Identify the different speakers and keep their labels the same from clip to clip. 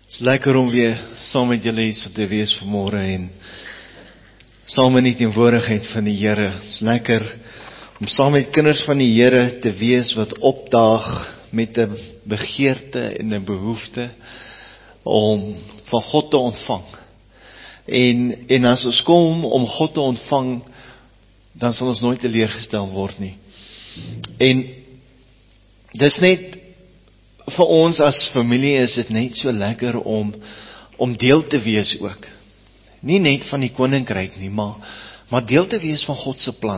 Speaker 1: Het is lekker om weer saam met julle hier te wees vanmôre en saam in die teenwoordigheid van die Here. Het is lekker om saam met kinders van die Here te wees wat opdaag met 'n begeerte en 'n behoefte om van God te ontvang. En as ons kom om God te ontvang, dan sal ons nooit teleurgestel word nie. En dis net vir ons as familie is dit net so lekker om deel te wees ook. Nie net van die koninkryk nie, maar deel te wees van God se plan.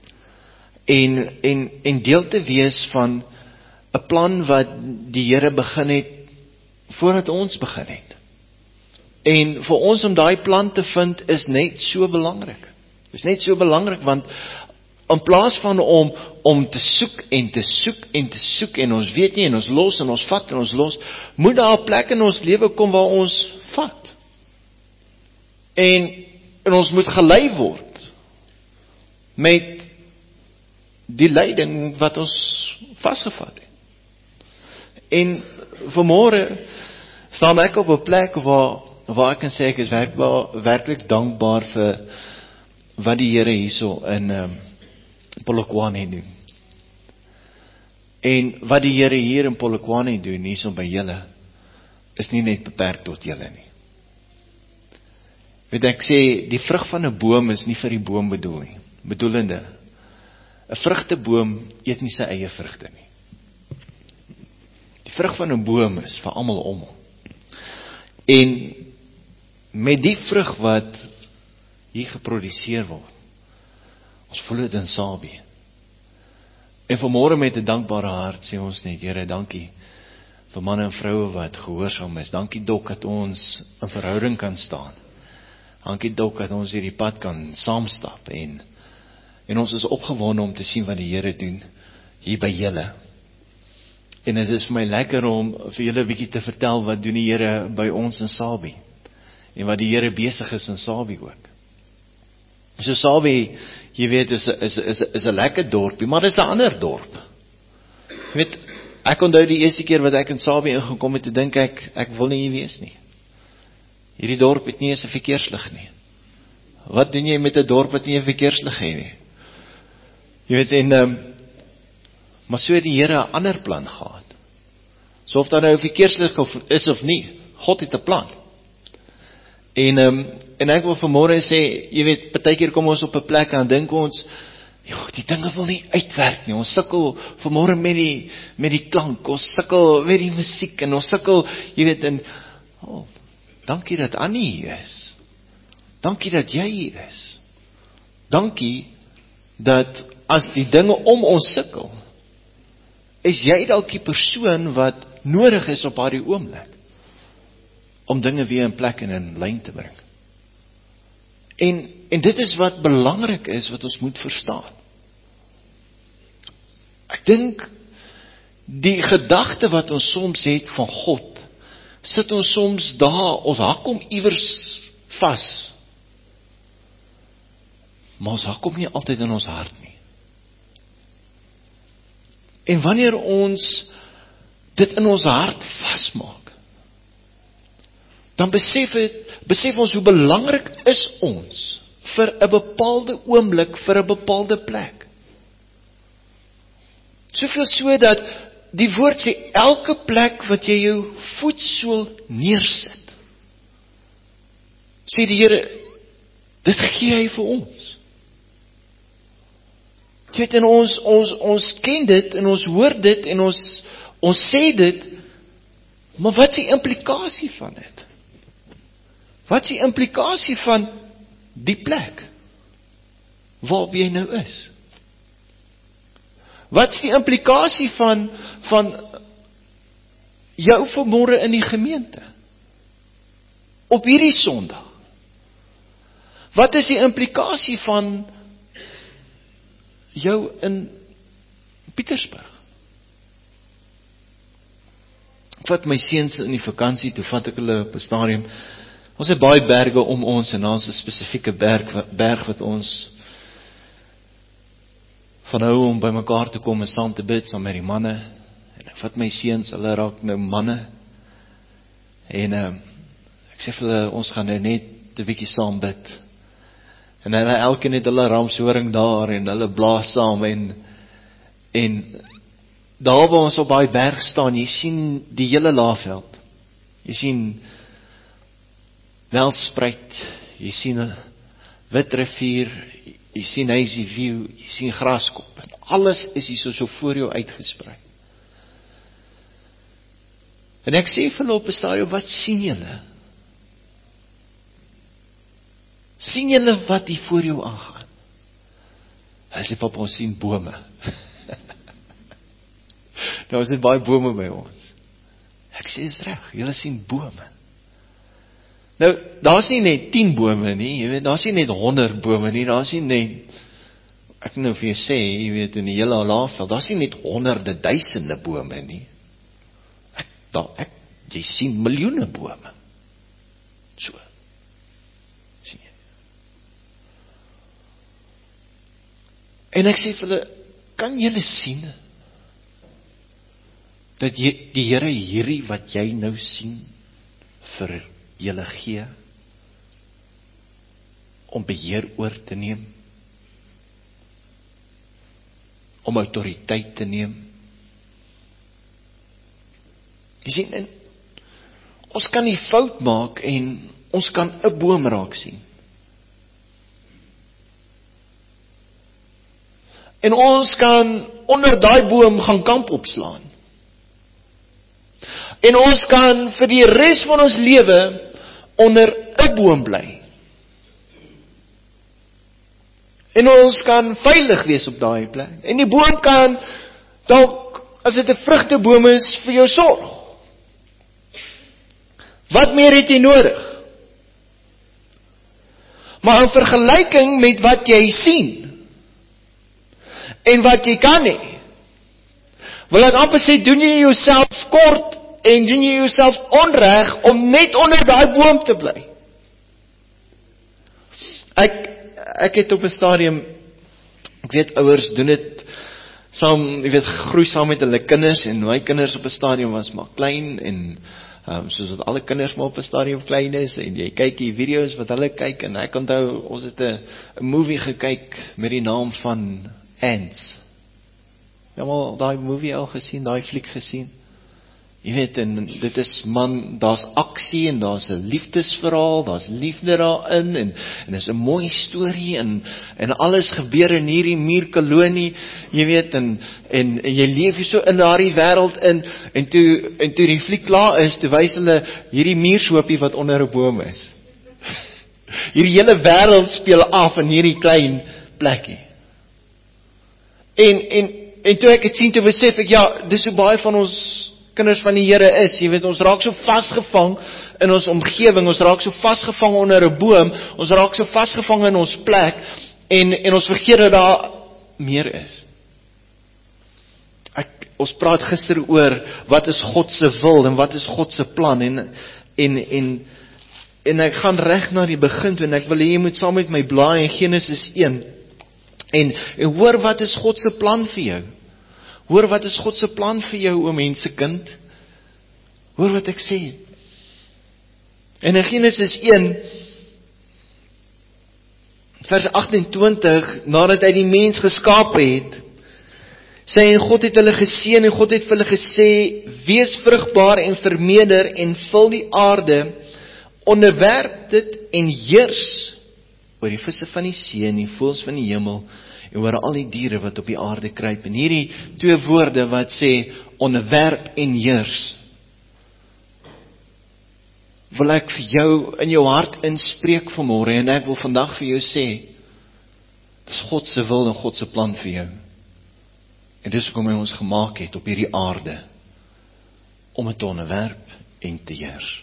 Speaker 1: En deel te wees van 'n plan wat die Here begin het voordat ons begin het. En vir ons om daai plan te vind is net so belangrik. Is net so belangrik want in plaas van om te soek en te soek en te soek en ons weet nie en ons los en ons vat en ons los, moet daar 'n plek in ons lewe kom waar ons vat. En ons moet gelei word met die leiding wat ons vasgevat het. En vanmôre staan ek op 'n plek waar ek kan sê ek is werklik dankbaar vir wat die Here hierso in Polokwane doen. En wat die Here hier in Polokwane doen, hierso by julle, is nie net beperk tot julle nie. Weet ek sê, die vrug van 'n boom is nie vir die boom bedoel nie. Bedoelende, 'n vrugteboom eet nie sy eie vrugte nie. Die vrug van 'n boom is vir almal om. En met die vrug wat hier geproduseer word, ons voel dit in Sabie. En vanmôre met 'n dankbare hart sê ons net, Here, dankie vir manne en vroue wat gehoorsaam is. Dankie Dok dat ons in verhouding kan staan. Dankie Dok dat ons hierdie pad kan saamstap en ons is opgewonde om te sien wat die Here doen hier by julle. En dit is vir my lekker om vir julle 'n bietjie te vertel wat doen die Here by ons in Sabie en wat die Here besig is in Sabie ook. So Sabie, jy weet, is 'n lekker dorpie, maar dis 'n ander dorp. Jy weet, ek onthou die eerste keer wat ek in Sabie ingekom het, te dink ek wil nie hier wees nie. Hierdie dorp het nie eens 'n verkeerslig nie. Wat doen jy met 'n dorp wat nie 'n verkeerslig het nie? Jy weet, maar so het die Here 'n ander plan gehad. So of daar nou 'n verkeerslig is of nie, God het 'n plan. En ek wil vanmôre sê, jy weet, partykeer kom ons op 'n plek en dink ons, die dinge wil nie uitwerk nie. Ons sukkel vanmôre met die klank, ons sukkel met die musiek en ons sukkel, jy weet, dankie dat Annie hier is. Dankie dat jy hier is. Dankie dat as die dinge om ons sukkel, is jy dalk die persoon wat nodig is op daardie oomblik om dinge weer in plek en in lyn te bring. En dit is wat belangrik is, wat ons moet verstaan. Ek dink, die gedagte wat ons soms het van God, sit ons soms daar, ons hak hom iewers vas. Maar ons hak hom nie altyd in ons hart nie. En wanneer ons dit in ons hart vasmaak, dan besef ons hoe belangrik is ons vir 'n bepaalde oomblik, vir 'n bepaalde plek. Soveel so dat die woord sê, elke plek wat jy jou voetsool neersit, sê die Here, dit gee hy vir ons. Jy weet, en ons ken dit, en ons hoor dit, en ons sê dit, maar wat is die implikasie van dit? Wat is die implikasie van die plek waarop jy nou is? Wat is die implikasie van jou vanmôre in die gemeente? Op hierdie Sondag? Wat is die implikasie van jou in Pietersburg? Ek vat my seuns in die vakansie, toe vat ek hulle op 'n stadium. Ons het baie berge om ons en ons 'n spesifieke berg wat ons van hou om by mekaar te kom en saam te bid saam met die manne. En ek vat my seuns, hulle raak nou manne. En ek sê vir hulle, ons gaan nou net 'n bietjie saam bid. En hulle elkeen het hulle ramshoring daar en hulle blaas saam en daar waar ons op daai berg staan, jy sien die hele Laagveld. Jy sien Nelspruit, jy sien 'n Wit rivier, jy sien Hazy View, jy sien Graskop. En alles is hier so voor jou uitgesprei. En ek sê vir hulle op 'n stadium, wat sien julle? Sien julle wat hier voor jou aangaan? Hy sê, papa, ons sien bome. Nou is dit baie bome by ons. Ek sê, is reg, julle sien bome. Nou, daar's nie net 10 bome nie, jy weet, daar's nie net 100 bome nie, daar's nie net, ek nou vir jou sê, jy weet, in die hele Laagveld, daar's nie net honderde, duisende bome nie. Jy sien miljoene bome. So. Sien jy. En ek sê vir hulle, kan julle sien, dat die Here hierdie wat jy nou sien, vir julle gee, om beheer oor te neem, om autoriteit te neem. Jy sien, en ons kan nie fout maak en ons kan 'n boom raak sien. En ons kan onder daai boom gaan kamp opslaan. En ons kan vir die res van ons lewe onder 'n boom bly. En ons kan veilig wees op daai plek. En die boom kan dalk, as dit 'n vrugteboom is, vir jou sorg. Wat meer het jy nodig? Maar in vergelyking met wat jy sien en wat jy kan hê, wil ek amper sê, doen jy jouself kort en doen jy jouself onreg om net onder daai boom te bly. Ek het op 'n stadium, ek weet ouers doen dit saam, jy weet, groei saam met hulle kinders, en my kinders op 'n stadium was maar klein, en soos wat alle kinders maar op 'n stadium klein is, en jy kyk die video's wat hulle kyk, en ek onthou, ons het 'n movie gekyk met die naam van Ants. Jy het al daai movie al gesien, daai fliek gesien? Jy weet, en dit is, man, daar's aksie, en daar's 'n liefdesverhaal, daar's liefde daarin, en dis 'n mooi storie, en alles gebeur in hierdie muurkolonie, jy weet, en jy leef hier so in daardie wêreld in, en toe die fliek klaar is, toe wys hulle hierdie muurshoopie wat onder 'n boom is. Hierdie hele wêreld speel af in hierdie klein plekkie. En toe ek het sien, toe besef ek, ja, dis so baie van ons kinders van die Here is, jy weet, ons raak so vasgevang in ons omgewing, ons raak so vasgevang onder 'n boom, ons raak so vasgevang in ons plek, en ons vergeet dat daar meer is. Ons praat gister oor, wat is God se wil, en wat is God se plan, en ek gaan reg na die begin toe, en ek wil hê jy moet saam met my blaai in Genesis 1, en hoor wat is God se plan vir jou. Hoor wat is God se plan vir jou, o mensekind. Hoor wat ek sê. En in Genesis 1, vers 28, nadat hy die mens geskaap het, sê, en God het hulle geseën, en God het vir hulle gesê, wees vrugbaar en vermeerder, en vul die aarde, onderwerp dit en heers oor die visse van die see, en die voëls van die hemel, en oor al die diere wat op die aarde kruip. En hierdie 2 woorde wat sê, onderwerp en heers, wil ek vir jou in jou hart inspreek vanmôre, en ek wil vandag vir jou sê, dis God se wil en God se plan vir jou. En dis hoekom hy ons gemaak het op hierdie aarde, om het te onderwerp en te heers.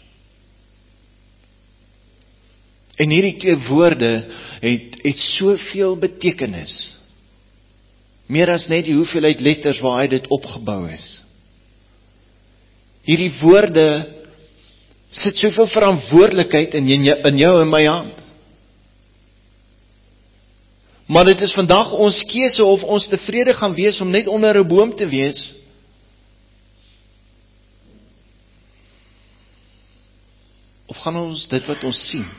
Speaker 1: En hierdie 2 woorde het soveel betekenis, meer as net die hoeveelheid letters waar hy dit opgebou is. Hierdie woorde sit soveel verantwoordelikheid in jou en my hand. Maar dit is vandag ons keuse of ons tevrede gaan wees om net onder 'n boom te wees, Of gaan ons dit wat ons sien,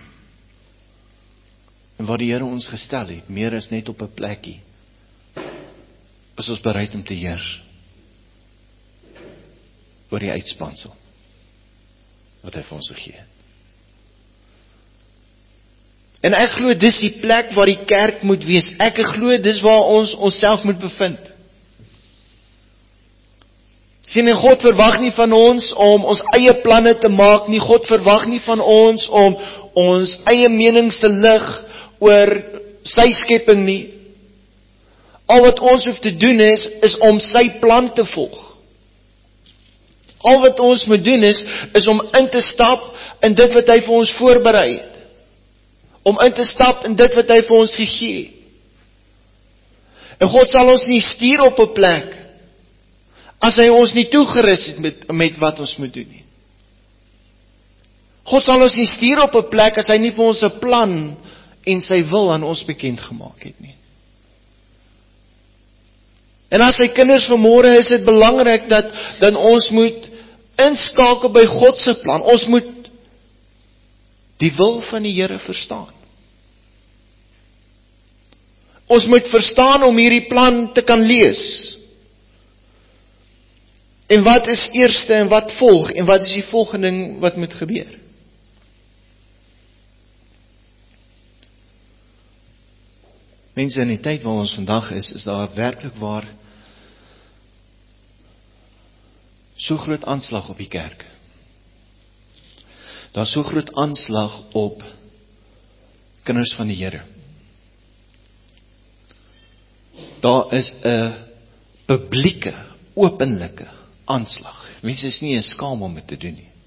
Speaker 1: en wat die Here ons gestel het, meer as net op 'n plekkie, is ons bereid om te heers oor die uitspansel wat hy vir ons gegee het. En ek glo dis die plek waar die kerk moet wees. Ek glo dis waar ons onsself moet bevind. Sien, en God verwag nie van ons om ons eie planne te maak nie. God verwag nie van ons om ons eie menings te lig oor sy skepping nie. Al wat ons hoef te doen is om sy plan te volg. Al wat ons moet doen is om in te stap in dit wat hy vir ons voorberei het. Om in te stap in dit wat hy vir ons gegee het. En God sal ons nie stuur op 'n plek as hy ons nie toegerus het met wat ons moet doen nie. God sal ons nie stuur op 'n plek as hy nie vir ons 'n plan en sy wil aan ons bekend gemaak het nie. En as sy kinders vanmôre is dit belangrik dat ons moet inskakel by God se plan. Ons moet die wil van die Here verstaan. Ons moet verstaan om hierdie plan te kan lees. En wat is eerste en wat volg en wat is die volgende ding wat moet gebeur? Mense, in die tyd waar ons vandag is daar werklik waar so groot aanslag op die kerk. Daar is so groot aanslag op kinders van die Here. Daar is 'n publieke, openlike aanslag. Mense is nie eens skaam om dit te doen nie.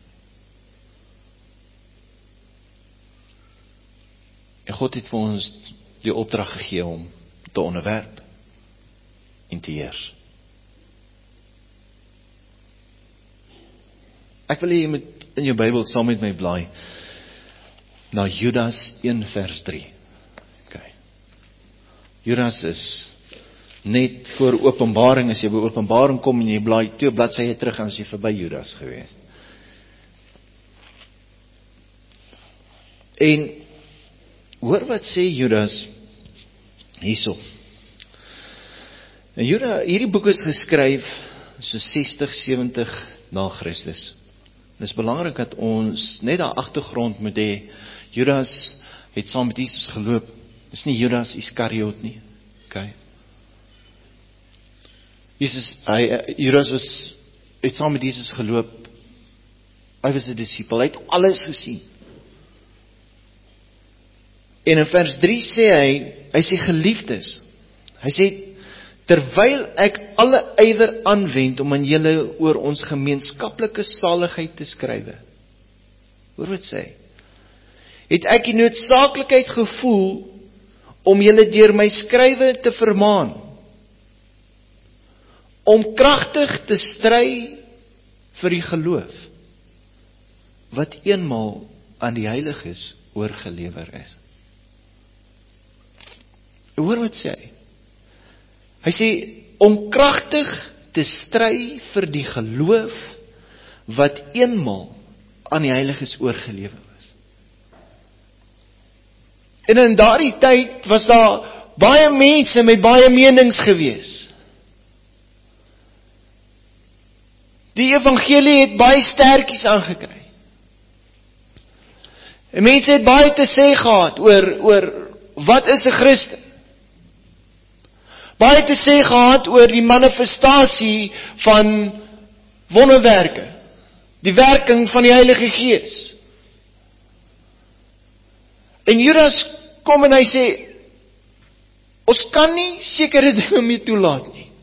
Speaker 1: En God het vir ons die opdrag gegee om te onderwerp en te heers. Ek wil hê jy moet in jou Bybel saam met my blaai na Judas 1 vers 3. Okay. Judas is net voor Openbaring, as jy by Openbaring kom en jy blaai 2 bladsye terug, en as jy verby Judas gewees. En hoor wat sê Judas hierso. En hierdie boek is geskryf so 60, 70 na Christus. Het is belangrik dat ons net daar agtergrond moet hê. Judas het saam met Jesus geloop. Dis nie Judas Iskariot nie. Okay. Judas het saam met Jesus geloop. Hy was 'n disipel. Hy het alles gesien. En in vers 3 sê hy sê geliefdes. Hy sê terwyl ek alle ywer aanwend om aan julle oor ons gemeenskaplike saligheid te skrywe. Hoor wat sê hy? Het ek die noodsaaklikheid gevoel om julle deur my skrywe te vermaan, om kragtig te stry vir die geloof, wat eenmaal aan die heiliges oorgelewer is. Hoor wat sê hy? Hy sê, om kragtig te stry vir die geloof, wat eenmaal aan die heiliges oorgelewer is. En in daardie tyd was daar baie mense met baie menings gewees. Die evangelie het baie sterkies aangekry. En mense het baie te sê gehad oor wat is 'n Christen? Baie te sê gehad oor die manifestasie van wonderwerke, die werking van die Heilige Gees. En Judas kom en hy sê, ons kan nie sekere dinge meer toelaat nie.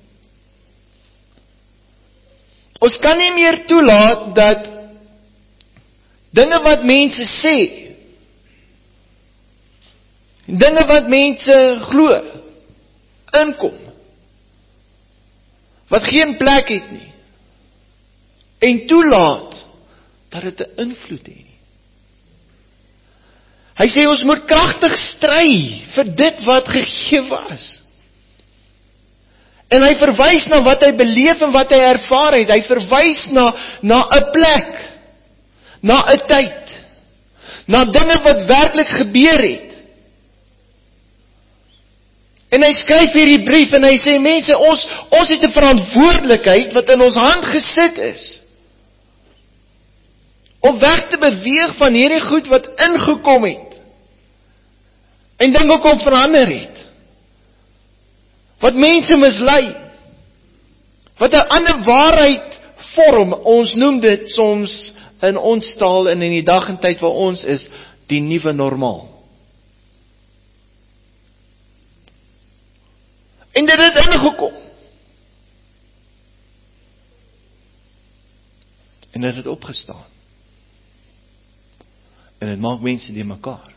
Speaker 1: Ons kan nie meer toelaat dat dinge wat mense sê, dinge wat mense glo, inkom, wat geen plek het nie, en toelaat, dat dit 'n invloed het nie. Hy sê ons moet kragtig stry vir dit wat gegee was. En hy verwys na wat hy beleef en wat hy ervaar het. Hy verwys na 'n plek, na 'n tyd.
Speaker 2: na dinge wat werklik gebeur het. En hy skryf hierdie brief en hy sê, mense, ons het 'n verantwoordelikheid wat in ons hand gesit is, om weg te beweeg van hierdie goed wat ingekom het, en dinge kom verander het, wat mense mislei, wat 'n ander waarheid vorm. Ons noem dit soms in ons taal en in die dag en tyd waar ons is, die nuwe normaal. En dit het ingekom. En dit het opgestaan. En dit maak mense die mekaar.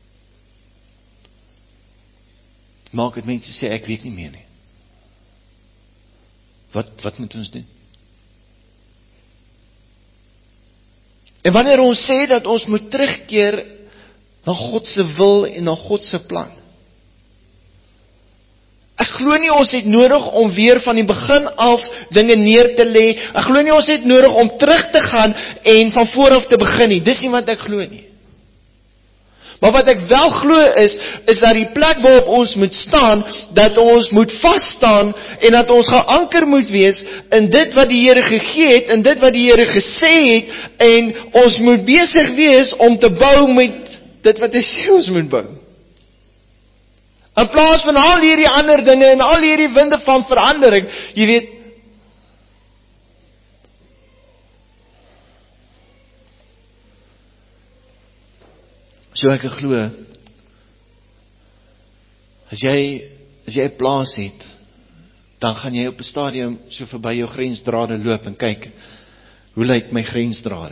Speaker 2: Dit maak het mense sê, ek weet nie meer nie. Wat moet ons doen? En wanneer ons sê dat ons moet terugkeer na God se wil en na God se plan, ek glo nie ons het nodig om weer van die begin af dinge neer te lê. Ek glo nie ons het nodig om terug te gaan en van voor af te begin nie. Dis nie wat ek glo nie. Maar wat ek wel glo is dat die plek waarop ons moet staan, dat ons moet vasstaan en dat ons geanker moet wees in dit wat die Here gegee het, in dit wat die Here gesê het, en ons moet besig wees om te bou met dit wat hy sê ons moet bou. In plaas van al hierdie ander dinge en al hierdie winde van verandering, jy weet, so ek glo, as jy 'n plaas het, dan gaan jy op 'n stadium so verby jou grensdrade loop en kyk, hoe lyk my grensdrade?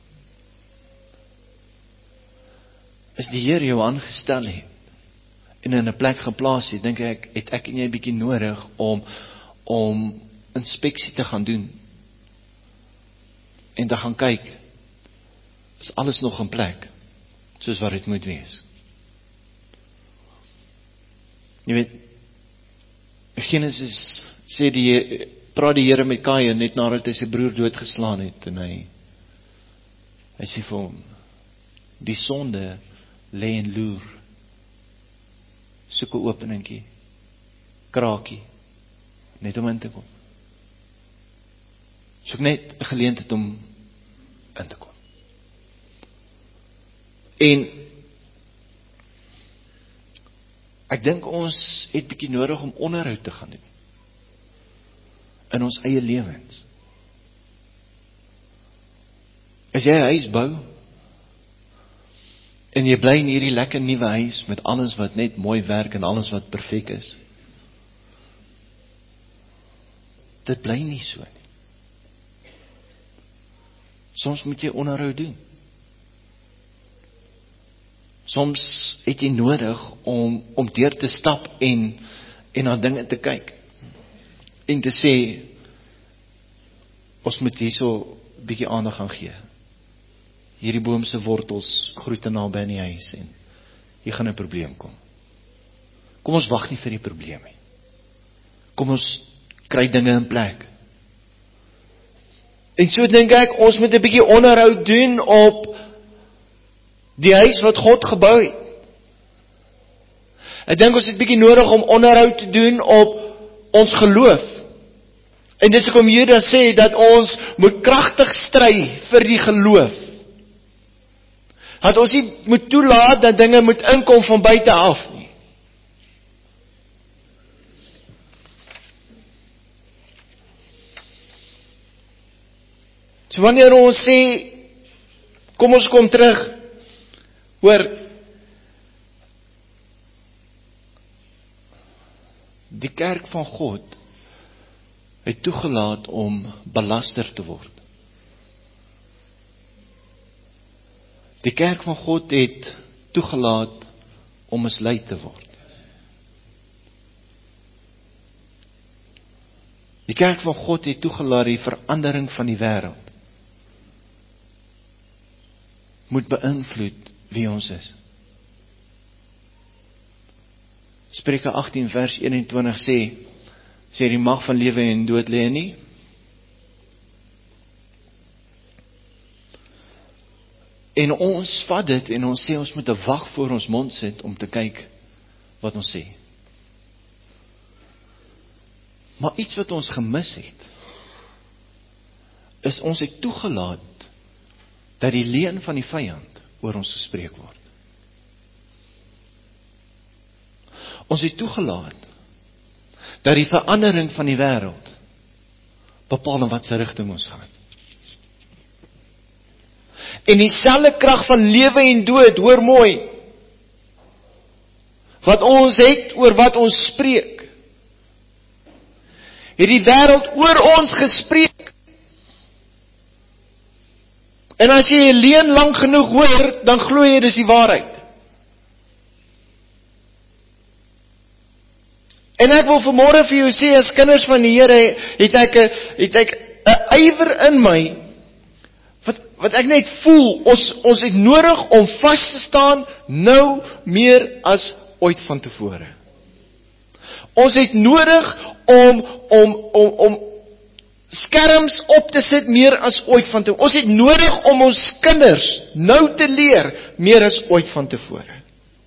Speaker 2: As die Here jou aangestel het, en in 'n plek geplaas het, dink ek, het ek en jy 'n bietjie nodig om inspeksie te gaan doen, en te gaan kyk, is alles nog in plek, soos wat dit moet wees. Jy weet, Genesis sê praat die Here met Kain net nadat hy sy broer doodgeslaan het, en hy sê vir hom, die sonde lê en loer, soek 'n openingkie, kraakie, net om in te kom. Soek net 'n geleentheid om in te kom. En ek dink ons het bietjie nodig om onderhoud te gaan doen in ons eie lewens. As jy 'n huis bou en jy bly in hierdie lekker nuwe huis met alles wat net mooi werk en alles wat perfek is, dit bly nie so nie. Soms moet jy onderhoud doen. Soms het jy nodig om deur te stap en na dinge te kyk. En te sê, ons moet hierso 'n bietjie aandag gaan gee. Hierdie boom se wortels groei te naby aan die huis en hier gaan 'n probleem kom. Kom ons wag nie vir die probleem nie. Kom ons kry dinge in plek. En so dink ek, ons moet 'n bietjie onderhoud doen op die huis wat God gebou het. Ek dink ons het bietjie nodig om onderhoud te doen op ons geloof. En dis hoekom Judas sê dat ons moet kragtig stry vir die geloof. Dat ons nie moet toelaat dat dinge moet inkom van buite af nie. So wanneer ons sê, kom ons kom terug, hoor, die kerk van God het toegelaat om belaster te word. Die kerk van God het toegelaat om mislei te word. Die kerk van God het toegelaat die verandering van die wêreld moet beïnvloed wie ons is. Spreuke 18 vers 21 sê die mag van lewe en dood lê nie
Speaker 1: En ons vat dit en ons sê ons moet 'n wag voor ons mond sit om te kyk wat ons sê. Maar iets wat ons gemis het, is ons het toegelaat dat die leuen van die vyand oor ons gespreek word. Ons het toegelaat dat die verandering van die wêreld bepaal in wat se rigting ons gaan. En dieselfde krag van lewe en dood, hoor mooi, wat ons het oor wat ons spreek, het die wêreld oor ons gespreek. En as jy 'n leuen lank genoeg hoor, dan glo jy dis die waarheid. En ek wil vanmôre vir jou sê, as kinders van die Here, het ek 'n ywer in my, wat ek net voel, ons het nodig om vas te staan, nou meer as ooit van tevore. Ons het nodig om skerms op te sit meer as ooit van tevore. Ons het nodig om ons kinders nou te leer meer as ooit van tevore.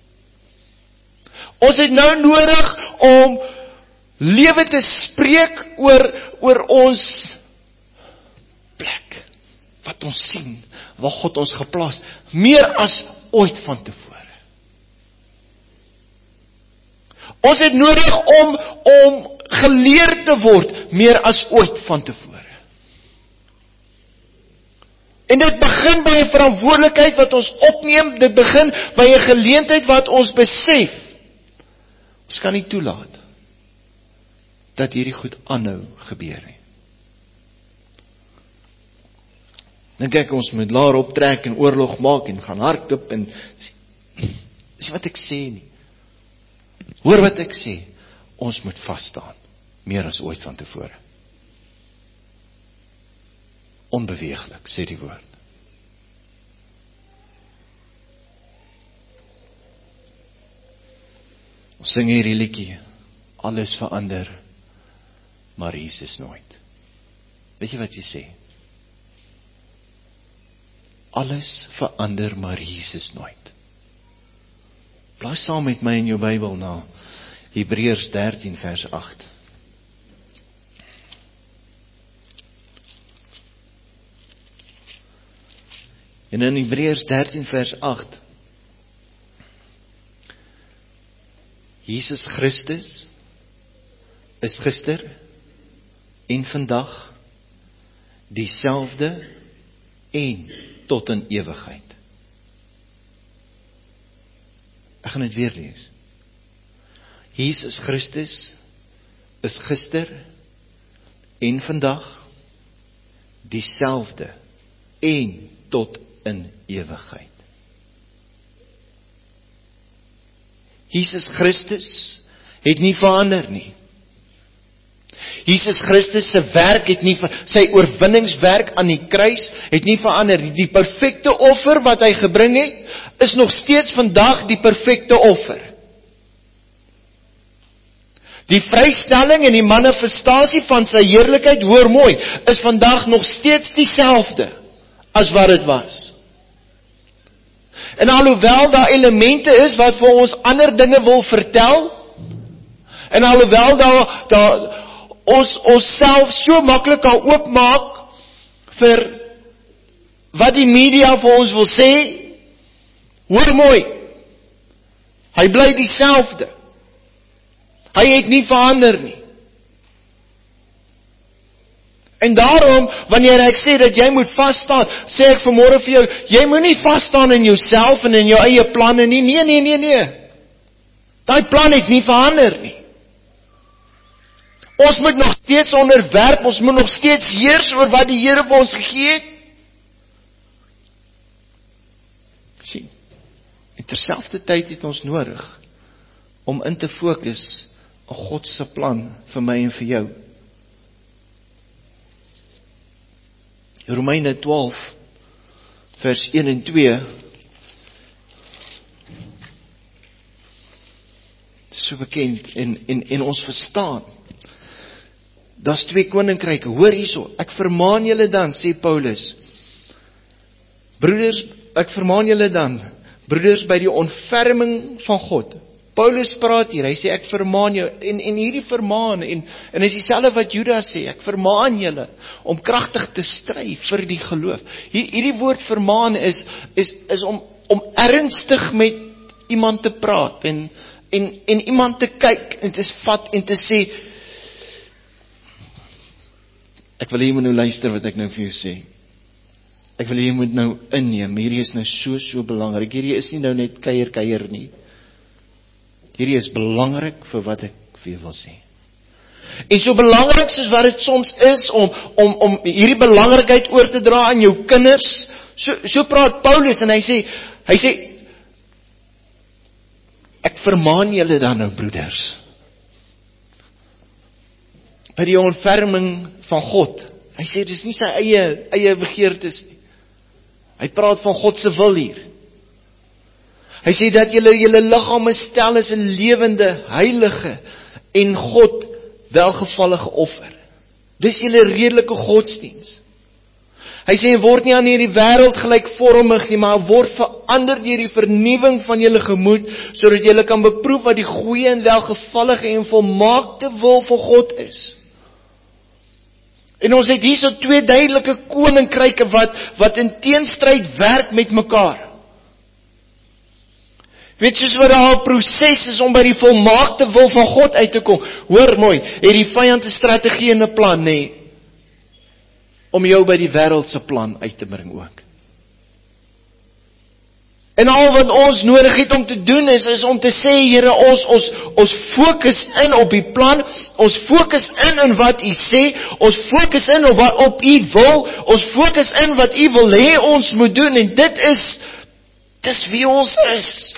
Speaker 1: Ons het nou nodig om lewe te spreek oor ons plek, wat ons sien, waar God ons geplaas, meer as ooit van tevore. Ons het nodig om geleer te word, meer as ooit van tevore. En dit begin by 'n verantwoordelikheid wat ons opneem, dit begin by 'n geleentheid wat ons besef. Ons kan nie toelaat dat hierdie goed aanhou gebeur nie. Dan kyk ons moet laer optrek en oorlog maak en gaan hardloop en dis wat ek sê nie. Hoor wat ek sê, ons moet vas staan, meer as ooit van tevore. Onbeweeglik, sê die woord. Ons sing hierdie liedjie, alles verander, maar Jesus nooit. Weet jy wat jy sê? Alles verander, maar Jesus nooit. Blaai saam met my in jou Bybel na Hebreërs 13 vers 8. En in Hebreërs 13 vers 8, Jesus Christus is gister en vandag dieselfde en tot in ewigheid. Ek gaan dit weer lees. Jesus Christus is gister en vandag dieselfde en tot in ewigheid. Jesus Christus het nie verander nie. Jesus Christus se werk het nie, sy oorwinningswerk aan die kruis het nie verander. Die perfekte offer wat hy gebring het, is nog steeds vandag die perfekte offer. Die vrystelling en die manifestasie van sy heerlikheid, hoor mooi, is vandag nog steeds dieselfde as wat dit was. En alhoewel daar elemente is wat vir ons ander dinge wil vertel, en alhoewel daar ons self so maklik kan oopmaak vir wat die media vir ons wil sê, hoor mooi, hy bly dieselfde. Hy het nie verander nie. En daarom, wanneer ek sê dat jy moet vasstaan, sê ek vanmôre vir jou, jy moet nie vasstaan in jouself en in jou eie planne nie. Nee. Daai plan het nie verander nie. Ons moet nog steeds onderwerp, ons moet nog steeds heers oor wat die Here vir ons gegee het. Sien, en terselfdertyd het ons nodig om in te fokus op God se plan vir my en vir jou. Romeine 12 vers 1 en 2 so bekend en ons verstaan. Daar's twee koninkryke, hoor hierso, ek vermaan julle dan, sê Paulus, broeders
Speaker 2: ek vermaan julle dan, broeders, by die ontferming van God. Paulus praat hier, hy sê, ek vermaan jou, en hierdie vermaan, en is dieselfde wat Judas sê, ek vermaan julle, om kragtig te stry vir die geloof. Hierdie woord vermaan is om ernstig met iemand te praat, en iemand te kyk, en te vat, en te sê, ek wil jy moet nou luister wat ek nou vir jou sê. Ek wil jy moet nou inneem, hierdie is nou so belangrik, hierdie is nie nou net kuier nie. Hierdie is belangrik vir wat ek vir jou wil sê. En so belangrik soos wat dit soms is om hierdie belangrikheid oor te dra aan jou kinders, so praat Paulus en hy sê, ek vermaan julle dan nou broeders, by die ontferming van God. Hy sê, dis nie sy eie begeertes nie. Hy praat van God se wil hier. Hy sê dat julle liggame stel is 'n lewende, heilige en God welgevallige offer. Dis julle redelike godsdiens. Hy sê, word nie aan hierdie wêreld gelykvormig nie, maar word verander deur die vernuwing van julle gemoed, sodat julle kan beproef wat die goeie en welgevallige en volmaakte wil van God is. En ons het hierso twee duidelike koninkryke wat in teenstryd werk met mekaar. Weet soos wat daar 'n proses is om by die volmaakte wil van God uit te kom. Hoor mooi, het die vyand 'n strategie en 'n plan, nê? Om jou by die wêreldse plan uit te bring ook. En al wat ons nodig het om te doen is om te sê, Here, ons fokus in op die plan, ons fokus in wat U sê, ons fokus in op wat op U wil, ons fokus in wat U wil hê ons moet doen, en dis wie ons is.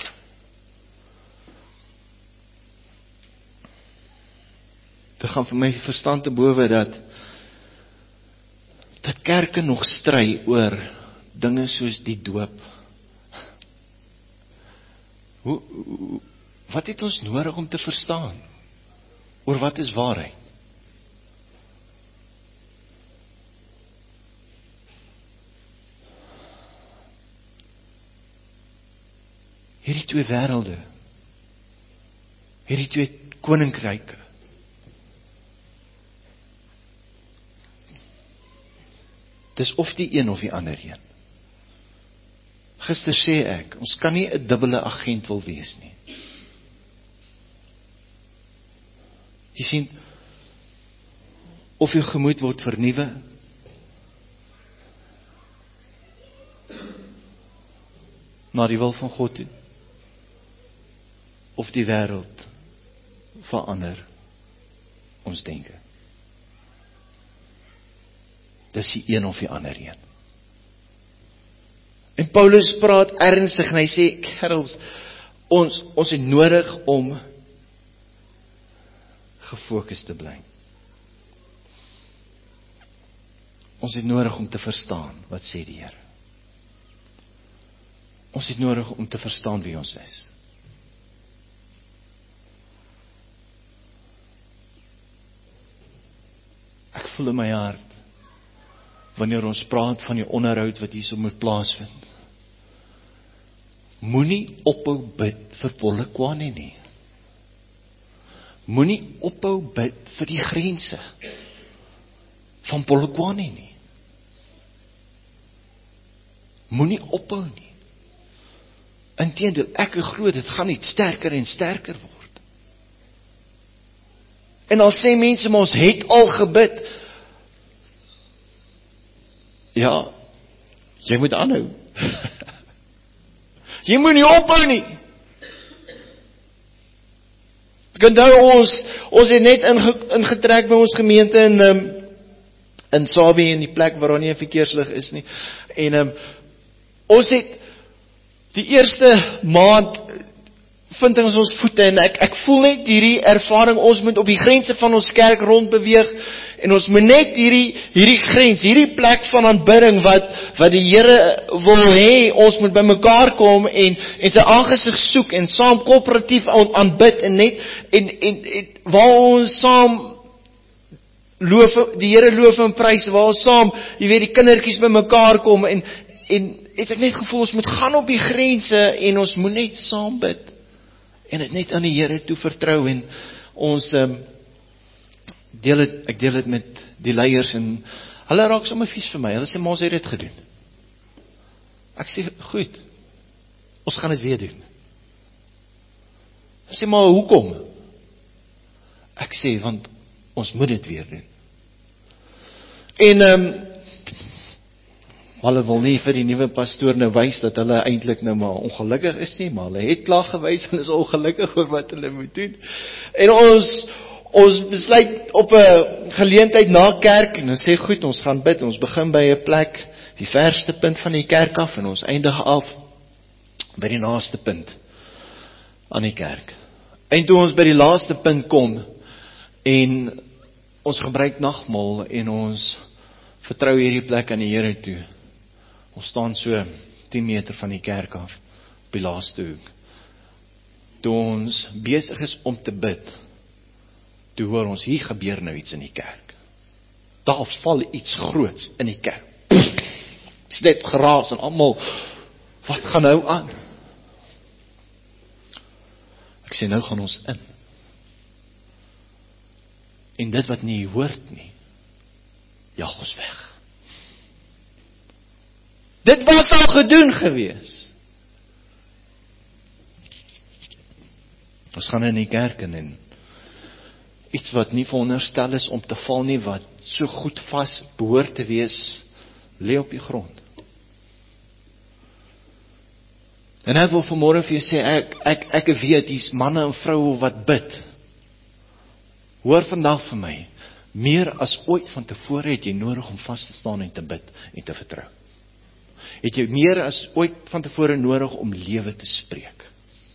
Speaker 2: Dit gaan vir my verstand te bowe dat kerke nog stry oor dinge soos die doop. Wat het ons nodig om te verstaan? Oor wat is waarheid? Hierdie twee wêrelde, hierdie twee koninkryke, dis of die een of die ander een. Gister sê ek, ons kan nie 'n dubbele agent wil wees nie. Jy sien, of jou gemoed word vernuwe, na die wil van God toe, of die wêreld verander ons denke. Dis die een of die ander een. En Paulus praat ernstig en hy sê, kerels, ons het nodig om gefokus te bly. Ons het nodig om te verstaan, wat sê die Here. Ons het nodig om te verstaan wie ons is. Ek voel in my hart, wanneer ons praat van die onderhoud wat hierso moet plaasvind, moenie ophou bid vir Polokwane nie. Moenie ophou bid vir die grense van Polokwane nie. Moenie ophou nie. Inteendeel, ek glo dit gaan net sterker en sterker word. En al sê mense, maar ons het al gebid. Ja, jy moet aanhou. Jy moet nie ophou nie. Ek onthou ons het net ingetrek by ons gemeente in Sabie, in die plek waar daar nie 'n verkeerslig is nie. En ons het die eerste maand vind ons voete en ek voel net hierdie ervaring, ons moet op die grense van ons kerk rondbeweeg en ons moet net hierdie grens, hierdie plek van aanbidding wat die Here wil hê, ons moet by mekaar kom en sy aangesig soek en saam koöperatief aanbid en waar ons saam loof, die Here loof en prys, waar ons saam, jy weet, die kindertjies by mekaar kom en het ek net gevoel, ons moet gaan op die grense, en ons moet net saam bid, en het net aan die Here toe vertrou, en ons, ek deel het met die leiers, en hulle raak sommer vies vir my, hulle sê, maar ons het dit gedoen. Ek sê, goed, ons gaan dit weer doen. Hulle sê, maar hoekom? Ek sê, want ons moet dit weer doen. En, hulle wil nie vir die nuwe pastoor nou wys, dat hulle eintlik nou maar ongelukkig is nie, maar hulle het klaar gewys, hulle is ongelukkig oor wat hulle moet doen. En ons besluit op 'n geleentheid na kerk, en ons sê, goed, ons gaan bid, ons begin by 'n plek, die verste punt van die kerk af, en ons eindig af by die naaste punt aan die kerk. En toe ons by die laaste punt kom, en ons gebruik nagmaal, en ons vertrou hierdie plek aan die Here toe. Ons staan so 10 meter van die kerk af, op die laaste hoek. Toe ons besig is om te bid, toe hoor ons, hier gebeur nou iets in die kerk. Daar val iets groots in die kerk. Is net geraas en almal, wat gaan nou aan? Ek sê, nou gaan ons in. En dit wat nie hoort nie, jag ons weg. Dit was al gedoen gewees. Ons gaan in die kerk en iets wat nie veronderstel is om te val nie, wat so goed vas behoort te wees, lê op die grond. En ek wil vanmôre vir jou sê, ek weet, hier's manne en vroue wat bid. Hoor vandag vir my, meer as ooit van tevore het jy nodig om vas te staan en te bid en te vertrou. Het jy meer as ooit van tevore nodig om lewe te spreek.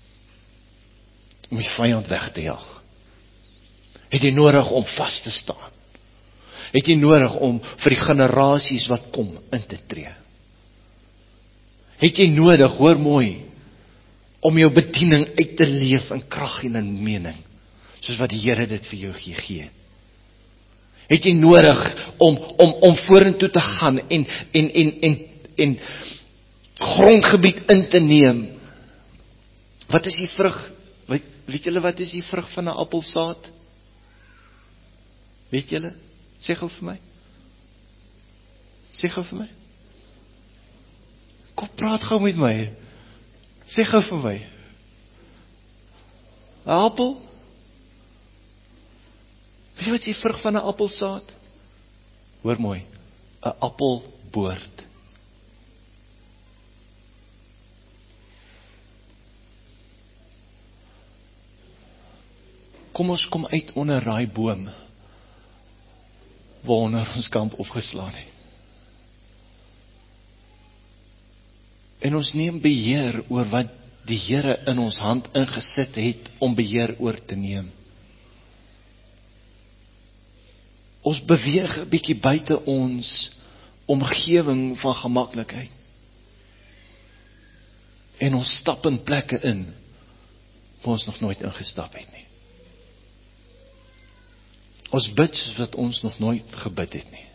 Speaker 2: Om die vyand weg te jaag. Het jy nodig om vas te staan. Het jy nodig om vir die generasies wat kom in te tree. Het jy nodig, hoor mooi, om jou bediening uit te leef in krag en in mening, soos wat die Here dit vir jou gegee het. Het jy nodig om vorentoe te gaan en grondgebied in te neem. Wat is die vrug? Weet julle wat is die vrug van 'n appelsaad? Weet julle? Sê gou vir my. Sê gou vir my. Kom praat gou met my. Sê gou vir my. 'n Appel? Weet jy wat is die vrug van 'n appelsaad? Hoor mooi. 'n Appelboord. Kom ons kom uit onder daai boom waaronder ons kamp opgeslaan het. En ons neem beheer oor wat die Here in ons hand ingesit het om beheer oor te neem. Ons beweeg 'n bietjie buite ons omgewing van gemaklikheid. En ons stap in plekke in waar ons nog nooit ingestap het nie. Ons bid soos wat ons nog nooit gebid het nie.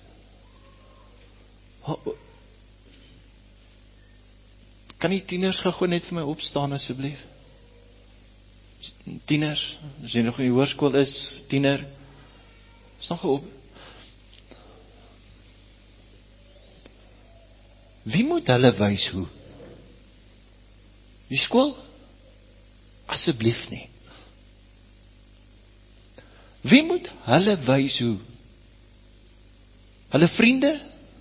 Speaker 2: Kan die tieners gou net vir my opstaan asseblief? Tieners, as jy nog in die hoërskool is, tiener, staan gou op. Wie moet hulle wys hoe? Die skool? Asseblief nie. Wie moet hulle wys hoe? Hulle vriende?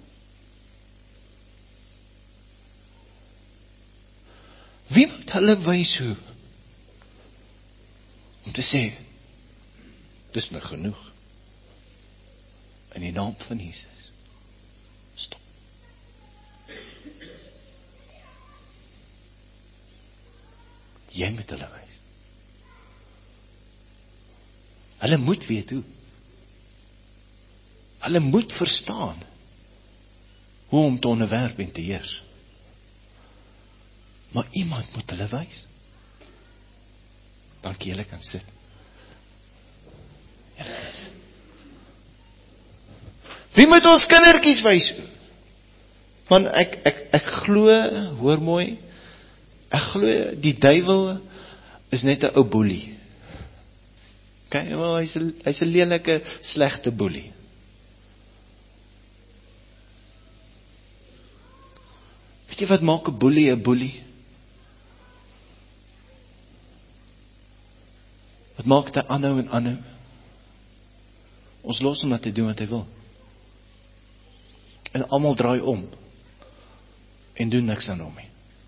Speaker 2: Wie moet hulle wys hoe? Om te sê, dis nou genoeg. In die naam van Jesus. Stop. Jy moet hulle wys. Hulle moet weet hoe. Hulle moet verstaan hoe om te onderwerp en te heers. Maar iemand moet hulle wys. Dankie, julle kan sit. Julle kan sit. Wie moet ons kindertjies wys? Man, ek glo, hoor mooi, ek glo die duiwel is net 'n ou boelie. Okay, wel, hy's 'n lelike, slegte boelie. Weet jy wat maak 'n boelie 'n boelie? Wat maak dit aanhou en aanhou? Ons los hom dat hy doen wat hy wil. En almal draai om en doen niks aan hom nie.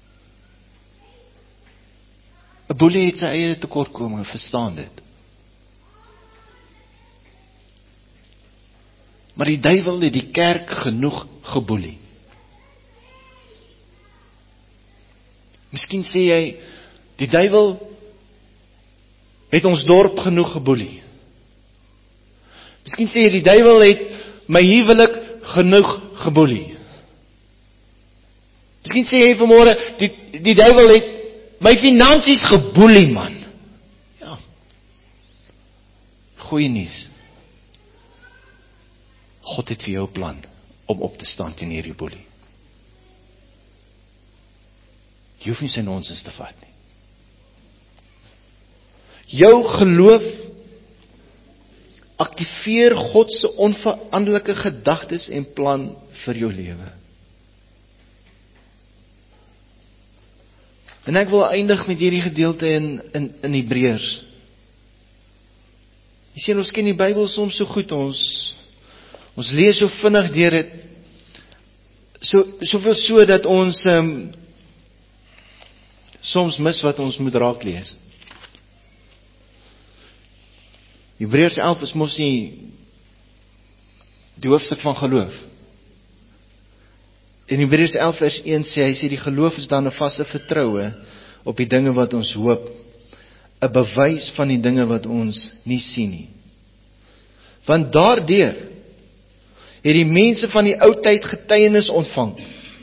Speaker 2: 'n Boelie het sy eie tekortkominge, verstaan dit. Maar die duiwel het die kerk genoeg geboelie. Miskien sê jy, die duiwel het ons dorp genoeg geboelie. Miskien sê jy, die duiwel het my huwelik genoeg geboelie. Miskien sê jy vanmôre, die duiwel het my finansies geboelie, man. Ja. Goeie nuus. God het vir jou 'n plan om op te staan teen hierdie boelie. Jy hoef nie sy nonsens te vat nie. Jou geloof aktiveer God se onveranderlike gedagtes en plan vir jou lewe. En ek wil eindig met hierdie gedeelte in Hebreërs. Jy sien, ons ken die Bybel soms so goed, ons lees so vinnig deur dit, soveel so dat ons soms mis wat ons moet raak lees. Hebreërs 11 is mos nie die hoofstuk van geloof. In Hebreërs 11 vers 1 sê, hy sê die geloof is dan 'n vaste vertroue op die dinge wat ons hoop, 'n bewys van die dinge wat ons nie sien nie. Want daardeur het die mense van die ou tyd getuienis ontvang.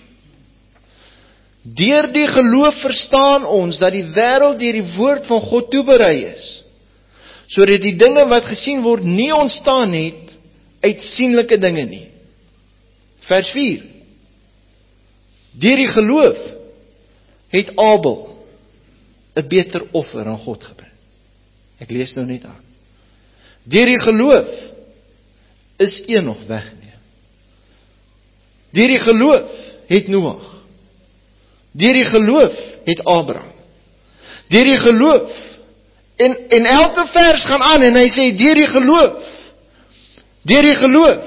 Speaker 2: Deur die geloof verstaan ons dat die wêreld deur die woord van God toeberei is, sodat die dinge wat gesien word nie ontstaan het uit sienlike dinge nie. Vers 4. Deur die geloof het Abel 'n beter offer aan God gebring. Ek lees nou net aan. Deur die geloof is Enoch weggeneem. Deur die geloof het Noag. Deur die geloof het Abraham. Deur die geloof, en elke vers gaan aan en hy sê, deur die geloof. Deur die geloof.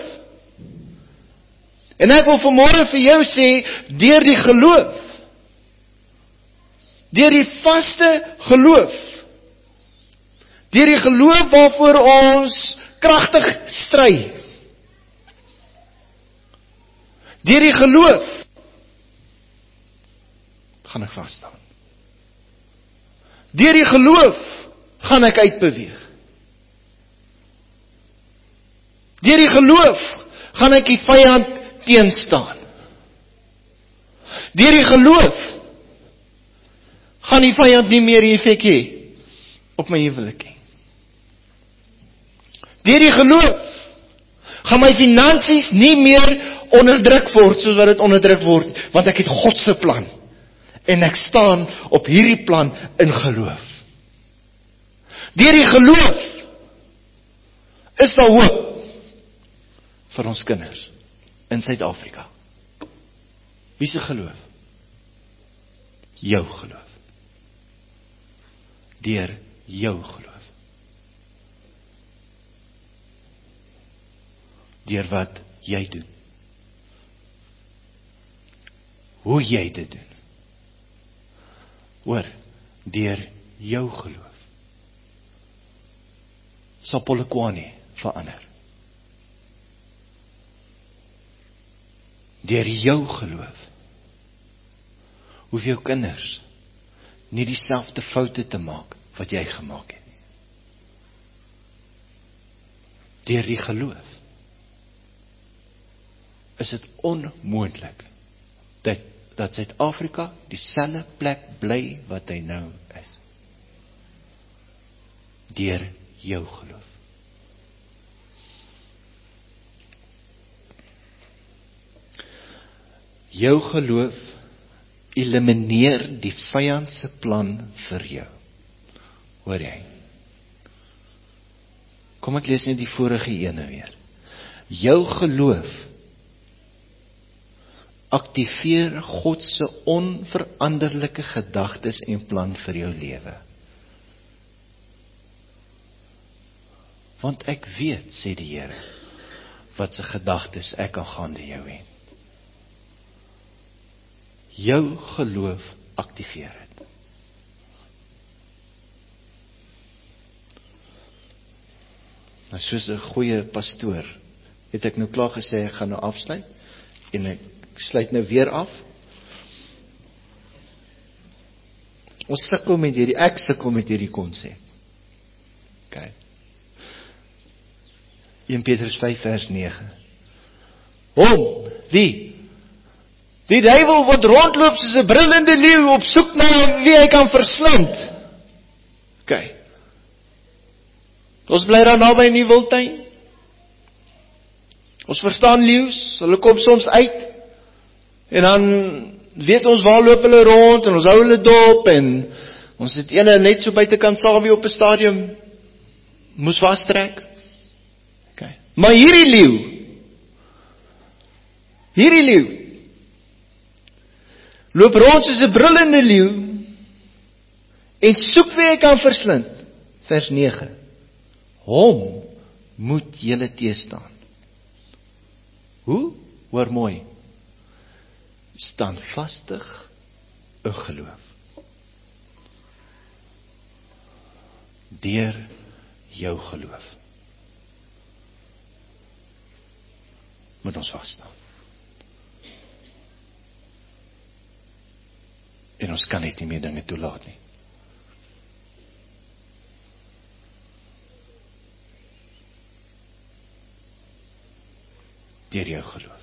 Speaker 2: En ek wil vanmôre vir jou sê, deur die geloof. Deur die vaste geloof. Deur die geloof waarvoor ons kragtig stry. Deur die geloof gaan ek vas staan. Deur die geloof gaan ek uitbeweeg. Deur die geloof gaan ek die vyand teenstaan. Deur die geloof gaan die vyand nie meer effek hê op my huwelik nie. Deur die geloof gaan my finansies nie meer onderdruk word soos wat dit onderdruk word, want ek het God se plan. En ek staan op hierdie plan in geloof. Deur die geloof is daar hoop vir ons kinders in Suid-Afrika. Wie se geloof? Jou geloof. Deur jou geloof. Deur wat jy doen. Hoe jy dit doen. Hoor, deur jou geloof sal Polokwane verander. Deur jou geloof hoef jou kinders nie dieselfde foute te maak wat jy gemaak het nie. Deur die geloof is dit onmoontlik dat Suid-Afrika dieselfde plek bly wat hy nou is. Deur jou geloof.
Speaker 1: Jou geloof elimineer die vyand se plan vir jou. Hoor jy? Kom ek lees net die vorige ene weer. Jou geloof aktiveer God se onveranderlike gedagtes en plan vir jou lewe. Want ek weet, sê die Here, wat se gedagtes ek aangaande jou het. Jou geloof aktiveer dit. Nou soos 'n goeie pastoor, het ek nou klaar gesê, ek gaan nou afsluit, en ek sluit nou weer af. Ons sukkel met hierdie, ek sukkel met hierdie konsep. Okay. 1 Petrus 5 vers 9. Hom, wie? Die duiwel wat rondloop soos 'n brullende leeu op soek na wie hy kan verslind. Okay. Ons bly daar naby in die wildtuin. Ons verstaan leeu's, hulle kom soms uit. En dan weet ons waar loop hulle rond en ons hou hulle dop en ons het ene net so buitekant Sabie op 'n stadium moes vastrek. Okay. Maar hierdie leeu loop rond soos 'n brullende leeu en soek wie hy kan verslind. Vers 9. Hom moet julle teëstaan. Hoe? Hoor mooi. Standvastig in geloof. Deur jou geloof. Moet ons vas staan. En ons kan net nie meer dinge toelaat nie. Deur jou geloof.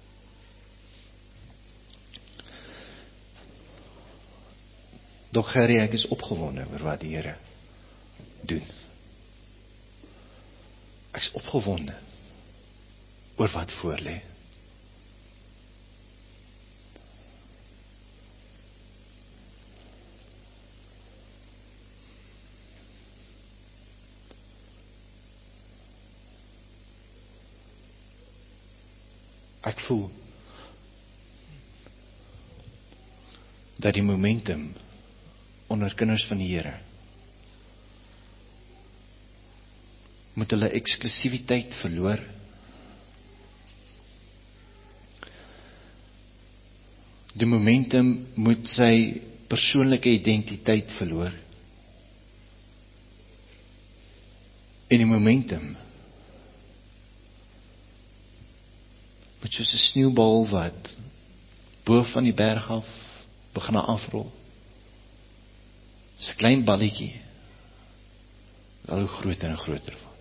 Speaker 1: Dok Gerrie, ek is opgewonde oor wat die Here doen. Ek is opgewonde oor wat voor lê. Ek voel dat die momentum onder kinders van die Here moet hulle eksklusiwiteit verloor. Die momentum moet sy persoonlike identiteit verloor. En die momentum moet soos 'n sneeubal wat bo van die berg af begin afrol. Dis 'n klein balletjie. Al hoe groter en groter word.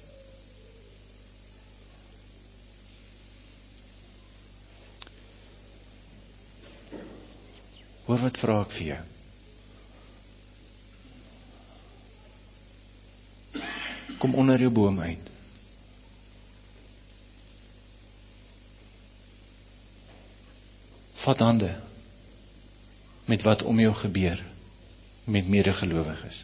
Speaker 1: Hoor wat vra ek vir jou. Kom onder jou boom uit. Vat hande met wat om jou gebeur met medegelowiges.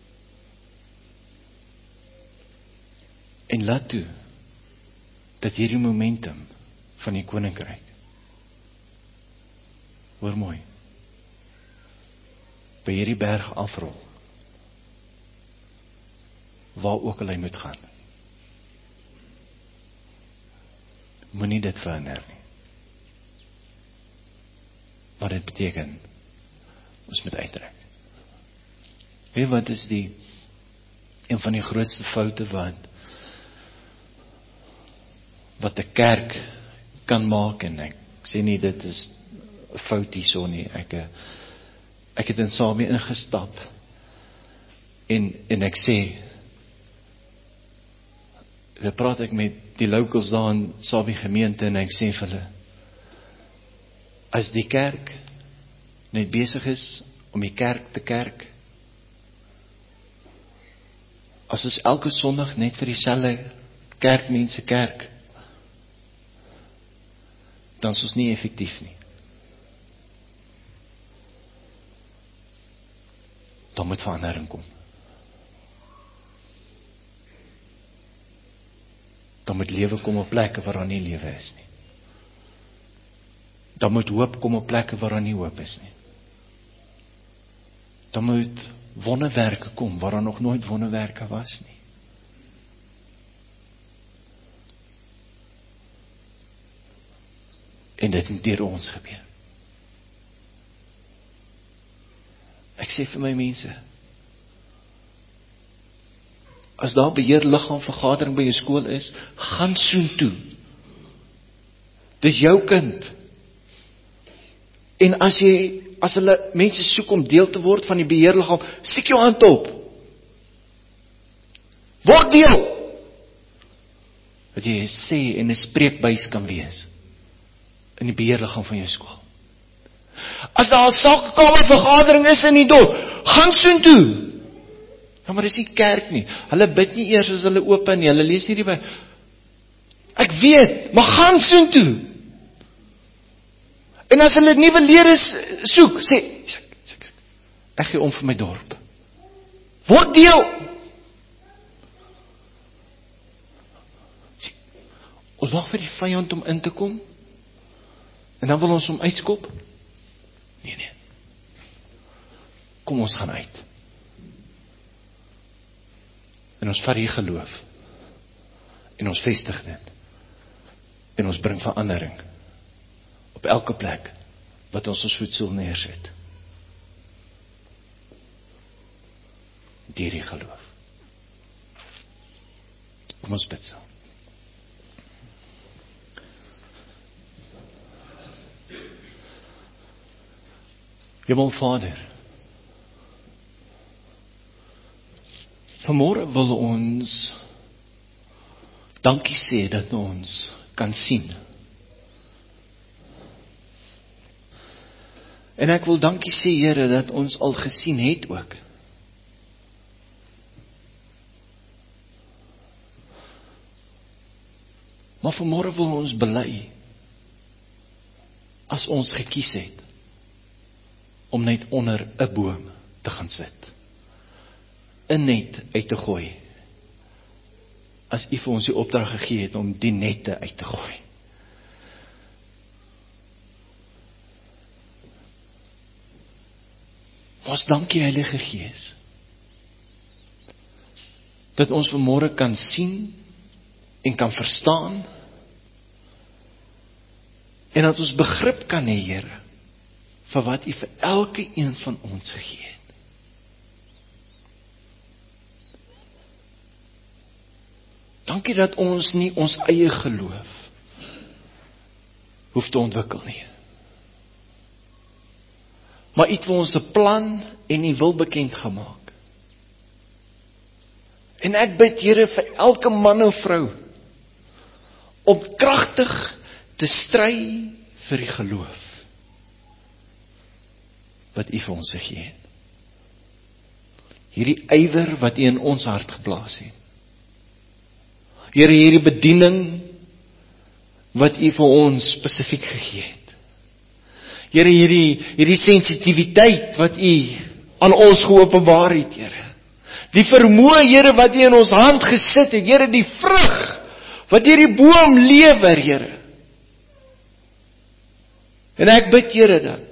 Speaker 1: En laat toe dat hierdie momentum van die koninkryk, hoor mooi, by hierdie berg afrol, waar ook al hy moet gaan. Moenie dit verhinder nie. Maar dit beteken, ons moet uittrek. Weet wat is een van die grootste foute wat 'n kerk kan maak, en ek sê nie dit is 'n fout hierso nie, ek het in Sabie ingestap, en ek sê, dan praat ek met die locals daar in Sabie gemeente, en ek sê vir hulle, as die kerk net besig is om die kerk te kerk, as ons elke Sondag net vir dieselfde kerkmense kerk, dan is ons nie effektief nie. dan moet verandering kom. Dan moet lewe kom op plekke waar daar nie lewe is nie. Dan moet hoop kom op plekke waar daar nie hoop is nie. Dan moet wonderwerke kom waar daar nog nooit wonderwerke was nie. En dit moet deur ons gebeur. Ek sê vir my mense, as daar beheerliggaam vergadering by jou skool is, gaan soontoe. Dis jou kind. En as hulle mense soek om deel te word van die beheerliggaam, steek jou hand op. Word deel. Dat jy sê en 'n spreekbuis kan wees in die beheerliggaam van jou skool. As daar 'n sakekamervergadering is in die dorp, gaan soontoe. Ja, maar dis nie kerk nie. Hulle bid nie eers as hulle open nie. Hulle lees nie die Bybel. Ek weet, maar gaan soontoe. En as hulle nuwe lede soek, sê, ek gee om vir my dorp. Word deel. Ons wag vir die vyand om in te kom, en dan wil ons hom uitskop? Nee. Kom ons gaan uit. En ons vat die geloof. En ons vestig dit. En ons bring verandering. Op elke plek wat ons voetsel neerset. Deur die geloof. Kom ons bid saam. Hemelvader, vanmôre wil ons dankie sê dat ons kan sien. En ek wil dankie sê, Here, dat ons al gesien het ook. Maar vanmôre wil ons bely, as ons gekies het, om net onder 'n boom te gaan sit. 'n net uit te gooi. As U vir ons die opdrag gegee het om die nette uit te gooi. Ons dankie Heilige Gees, dat ons vanmôre kan sien en kan verstaan, en dat ons begrip kan hê, Here, vir wat U vir elke een van ons gegee het. Dankie dat ons nie ons eie geloof hoef te ontwikkel nie. Maar U het vir ons 'n plan en U wil bekend gemaak. En ek bid, Here, vir elke man en vrou, om kragtig te stry vir die geloof wat U vir ons gegee het. Hierdie ywer wat U in ons hart geplaas het. Here, hierdie bediening wat U vir ons spesifiek gegee het. Here, hierdie sensitiwiteit wat U aan ons geopenbaar het, Here. Die vermoë, Here, wat U in ons hand gesit het, Here, die vrug wat hierdie boom lewer, Here. En ek bid, Here, dat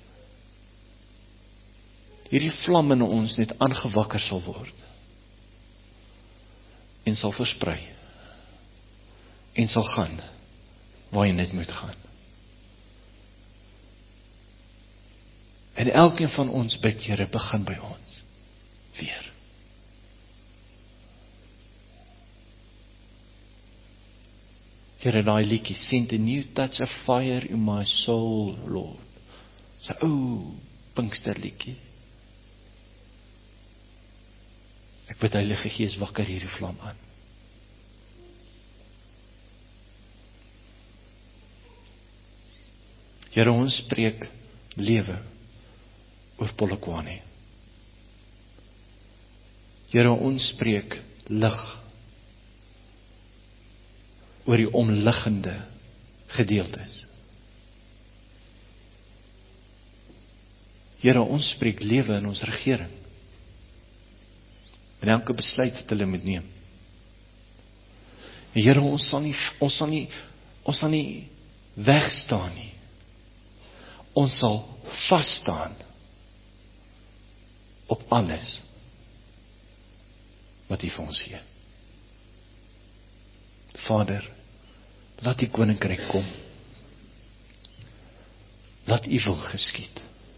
Speaker 1: hierdie vlam in ons net aangewakker sal word. En sal versprei. En sal gaan waar jy net moet gaan. En elkeen van ons bid, Here, begin by ons. Weer. Here, daai liedjie, send a new touch of fire in my soul, Lord. Sy Pinksterliedjie. Ek bid, Heilige Gees, wakker hierdie vlam aan. Here, ons spreek lewe oor Polokwane. Here, ons spreek lig oor die omliggende gedeeltes. Here, ons spreek lewe in ons regering. en elke besluit wat hulle moet neem. Here, ons sal nie wegstaan nie. Ons sal vasstaan op alles wat U vir ons gee. Vader, laat U koninkryk kom. Laat U wil geskied.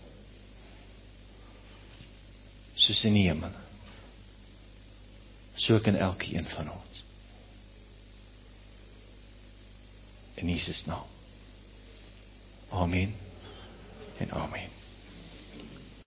Speaker 1: Soos in die hemel. So ook in elkeen van ons. In Jesus naam. Amen en amen.